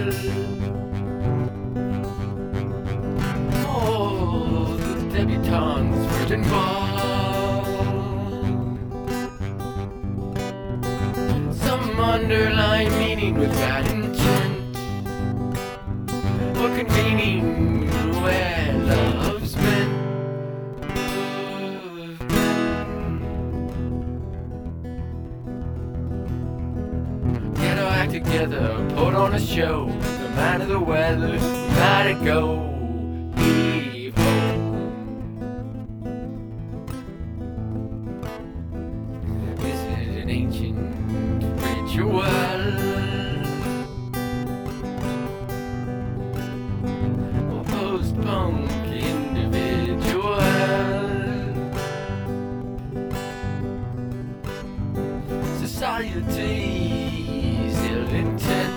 Oh, the debutante's virgin ball. Some underlying meaning with bad intent, or convening where love's meant. Get our act together, put on a show. No matter the weather, we gotta go. Heave ho. This is an ancient ritual. Or post-punk individual. Society's ill intent.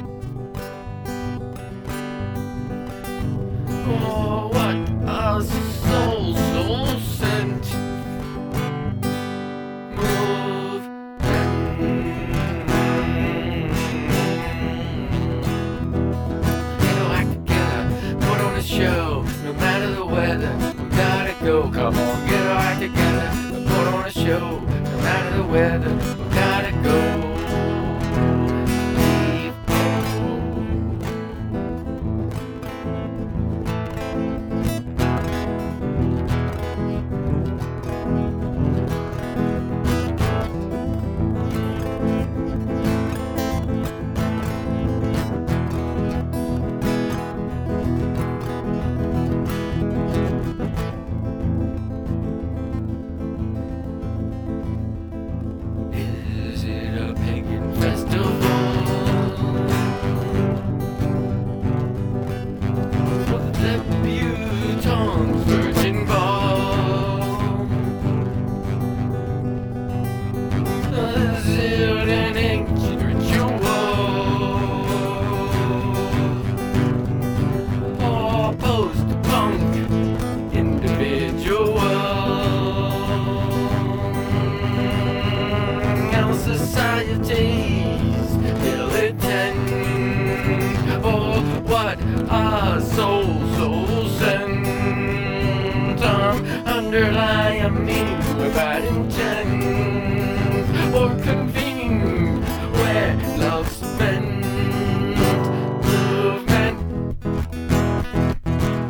Oh, what a soul sent movement. Get our act together, put on a show. No matter the weather, we gotta go. Come on, get our act together, put on a show. No matter the weather, we gotta go. Is it a pagan festival? For the debutante's virgin ball? Is it an ancient ritual? Or post-punk individual? Society's ill intent. Oh, what a soul sent. Underlying meaning with bad intent, or convening where love's spent. Movement.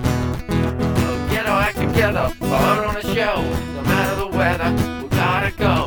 Get our act together, put on a show. No matter the weather, we gotta go.